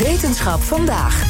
Wetenschap vandaag.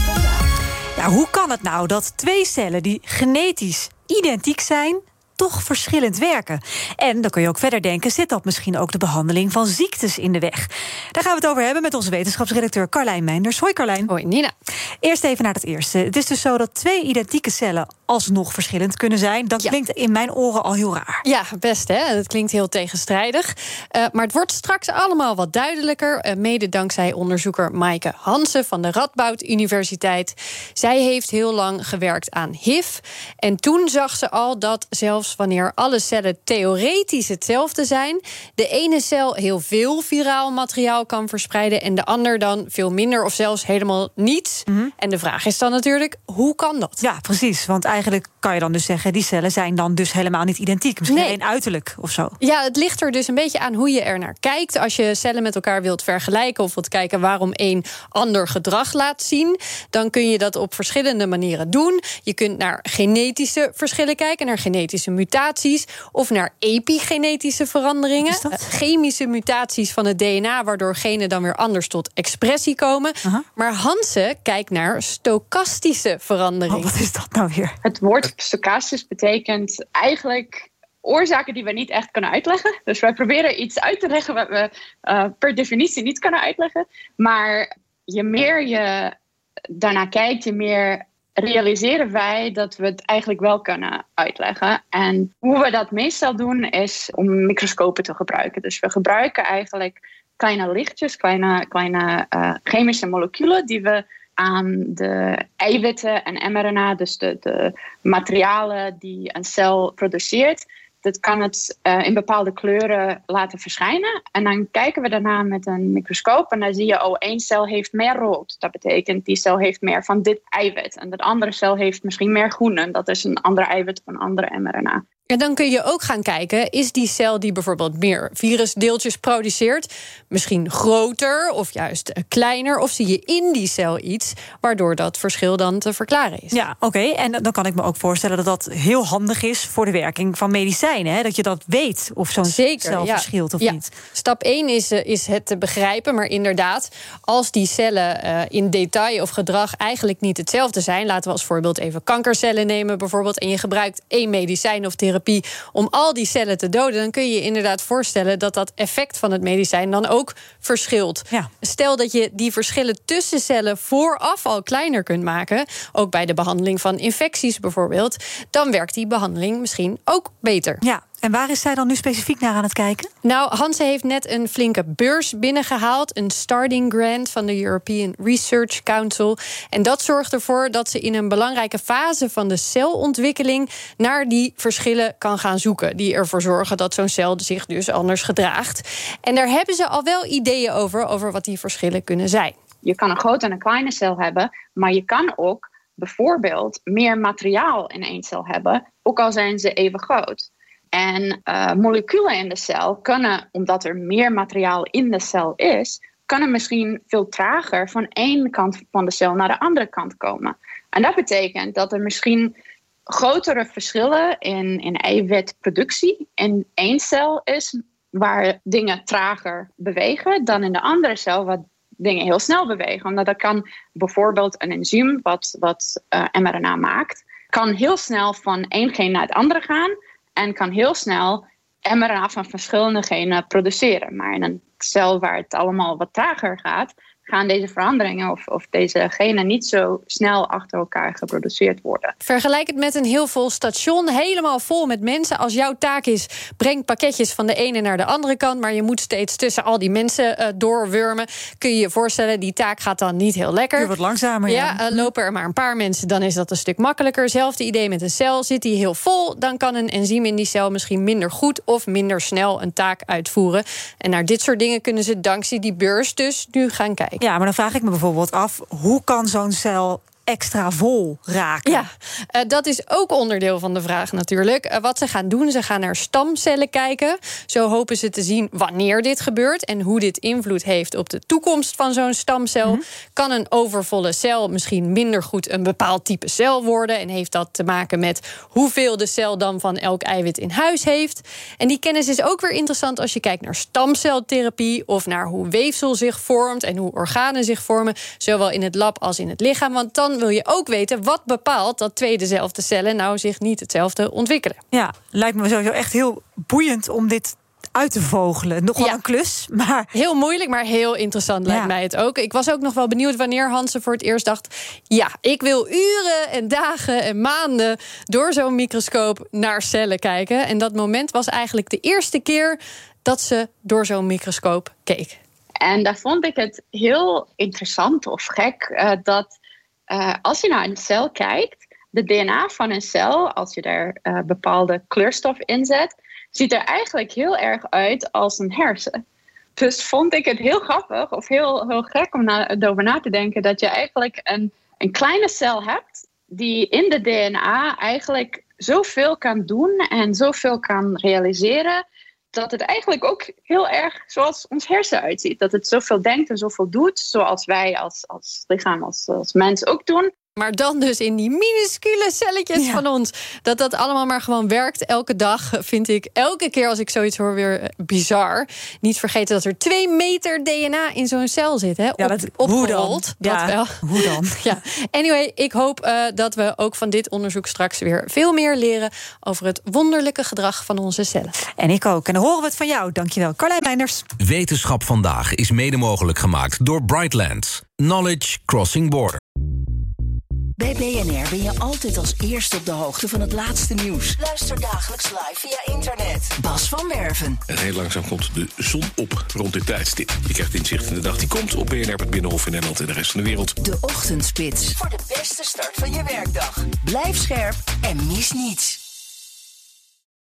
Ja, hoe kan het nou dat twee cellen die genetisch identiek zijn toch verschillend werken? En dan kun je ook verder denken, zit dat misschien ook de behandeling van ziektes in de weg? Daar gaan we het over hebben met onze wetenschapsredacteur Carlijn Meinders. Hoi Carlijn. Hoi Nina. Eerst even naar het eerste. Het is dus zo dat twee identieke cellen alsnog verschillend kunnen zijn. Dat klinkt in mijn oren al heel raar. Ja, best hè. Dat klinkt heel tegenstrijdig. Maar het wordt straks allemaal wat duidelijker. Mede dankzij onderzoeker Maaike Hansen van de Radboud Universiteit. Zij heeft heel lang gewerkt aan HIV. En toen zag ze al dat zelfs wanneer alle cellen theoretisch hetzelfde zijn, de ene cel heel veel viraal materiaal kan verspreiden en de ander dan veel minder of zelfs helemaal niets. En de vraag is dan natuurlijk, hoe kan dat? Ja, precies. Want eigenlijk kan je dan dus zeggen, die cellen zijn dan dus helemaal niet identiek. Misschien alleen uiterlijk of zo. Ja, het ligt er dus een beetje aan hoe je er naar kijkt. Als je cellen met elkaar wilt vergelijken of wilt kijken waarom één ander gedrag laat zien, dan kun je dat op verschillende manieren doen. Je kunt naar genetische verschillen kijken, naar genetische mutaties of naar epigenetische veranderingen. Chemische mutaties van het DNA, waardoor genen dan weer anders tot expressie komen. Maar Hansen kijkt naar stokastische veranderingen. Wat is dat nou weer? Het woord stochastisch betekent eigenlijk oorzaken die we niet echt kunnen uitleggen. Dus wij proberen iets uit te leggen wat we per definitie niet kunnen uitleggen. Maar je meer je daarnaar kijkt, je meer realiseren wij dat we het eigenlijk wel kunnen uitleggen. En hoe we dat meestal doen is om microscopen te gebruiken. Dus we gebruiken eigenlijk kleine lichtjes, kleine chemische moleculen die we aan de eiwitten en mRNA, dus de materialen die een cel produceert, dat kan het in bepaalde kleuren laten verschijnen. En dan kijken we daarna met een microscoop en dan zie je, één cel heeft meer rood. Dat betekent, die cel heeft meer van dit eiwit. En dat andere cel heeft misschien meer groen. En dat is een andere eiwit of een andere mRNA. En dan kun je ook gaan kijken, is die cel die bijvoorbeeld meer virusdeeltjes produceert misschien groter of juist kleiner? Of zie je in die cel iets waardoor dat verschil dan te verklaren is? Ja, oké. En dan kan ik me ook voorstellen dat dat heel handig is voor de werking van medicijnen. Hè? Dat je dat weet of zo'n cel verschilt of niet. Stap 1 is het te begrijpen. Maar inderdaad, als die cellen in detail of gedrag eigenlijk niet hetzelfde zijn, laten we als voorbeeld even kankercellen nemen bijvoorbeeld, en je gebruikt één medicijn of therapie om al die cellen te doden, dan kun je je inderdaad voorstellen dat dat effect van het medicijn dan ook verschilt. Ja. Stel dat je die verschillen tussen cellen vooraf al kleiner kunt maken, ook bij de behandeling van infecties bijvoorbeeld, dan werkt die behandeling misschien ook beter. Ja. En waar is zij dan nu specifiek naar aan het kijken? Nou, Hansen heeft net een flinke beurs binnengehaald. Een starting grant van de European Research Council. En dat zorgt ervoor dat ze in een belangrijke fase van de celontwikkeling naar die verschillen kan gaan zoeken. Die ervoor zorgen dat zo'n cel zich dus anders gedraagt. En daar hebben ze al wel ideeën over wat die verschillen kunnen zijn. Je kan een grote en een kleine cel hebben, maar je kan ook bijvoorbeeld meer materiaal in één cel hebben, ook al zijn ze even groot. En moleculen in de cel kunnen, omdat er meer materiaal in de cel is, kunnen misschien veel trager van één kant van de cel naar de andere kant komen. En dat betekent dat er misschien grotere verschillen in eiwitproductie in één cel is, waar dingen trager bewegen, dan in de andere cel waar dingen heel snel bewegen. Omdat dat kan bijvoorbeeld een enzym wat mRNA maakt, kan heel snel van één gen naar het andere gaan en kan heel snel mRNA van verschillende genen produceren. Maar in een cel waar het allemaal wat trager gaat, gaan deze veranderingen of deze genen niet zo snel achter elkaar geproduceerd worden. Vergelijk het met een heel vol station, helemaal vol met mensen. Als jouw taak is, breng pakketjes van de ene naar de andere kant, maar je moet steeds tussen al die mensen doorwurmen, kun je je voorstellen, die taak gaat dan niet heel lekker. Je wordt langzamer. Lopen er maar een paar mensen, dan is dat een stuk makkelijker. Zelfde idee met een cel. Zit die heel vol, dan kan een enzym in die cel misschien minder goed of minder snel een taak uitvoeren. En naar dit soort dingen kunnen ze dankzij die beurs dus nu gaan kijken. Ja, maar dan vraag ik me bijvoorbeeld af, hoe kan zo'n cel extra vol raken. Ja, dat is ook onderdeel van de vraag natuurlijk. Wat ze gaan doen, ze gaan naar stamcellen kijken. Zo hopen ze te zien wanneer dit gebeurt en hoe dit invloed heeft op de toekomst van zo'n stamcel. Kan een overvolle cel misschien minder goed een bepaald type cel worden en heeft dat te maken met hoeveel de cel dan van elk eiwit in huis heeft. En die kennis is ook weer interessant als je kijkt naar stamceltherapie of naar hoe weefsel zich vormt en hoe organen zich vormen, zowel in het lab als in het lichaam. Want dan wil je ook weten wat bepaalt dat twee dezelfde cellen nou zich niet hetzelfde ontwikkelen. Ja, lijkt me sowieso echt heel boeiend om dit uit te vogelen. Nogal een klus, maar heel moeilijk, maar heel interessant lijkt mij het ook. Ik was ook nog wel benieuwd wanneer Hansen voor het eerst dacht, ja, ik wil uren en dagen en maanden door zo'n microscoop naar cellen kijken. En dat moment was eigenlijk de eerste keer dat ze door zo'n microscoop keek. En daar vond ik het heel interessant of gek dat als je naar een cel kijkt, de DNA van een cel, als je daar bepaalde kleurstof in zet, ziet er eigenlijk heel erg uit als een hersen. Dus vond ik het heel grappig of heel gek om erover na te denken dat je eigenlijk een kleine cel hebt die in de DNA eigenlijk zoveel kan doen en zoveel kan realiseren, dat het eigenlijk ook heel erg zoals ons hersen uitziet. Dat het zoveel denkt en zoveel doet, zoals wij als lichaam, als mens ook doen. Maar dan dus in die minuscule celletjes van ons. Dat allemaal maar gewoon werkt elke dag, vind ik elke keer als ik zoiets hoor weer bizar. Niet vergeten dat er 2 meter DNA in zo'n cel zit. Hè? Opgerold. Dat wel. Hoe dan? Ja. Anyway, ik hoop dat we ook van dit onderzoek straks weer veel meer leren over het wonderlijke gedrag van onze cellen. En ik ook. En dan horen we het van jou. Dankjewel, Carlijn Meinders. Wetenschap vandaag is mede mogelijk gemaakt door Brightlands. Knowledge Crossing Border. Bij BNR ben je altijd als eerste op de hoogte van het laatste nieuws. Luister dagelijks live via internet. Bas van Werven. En heel langzaam komt de zon op rond dit tijdstip. Je krijgt inzicht in de dag die komt op BNR, het Binnenhof in Nederland en de rest van de wereld. De Ochtendspits. Voor de beste start van je werkdag. Blijf scherp en mis niets.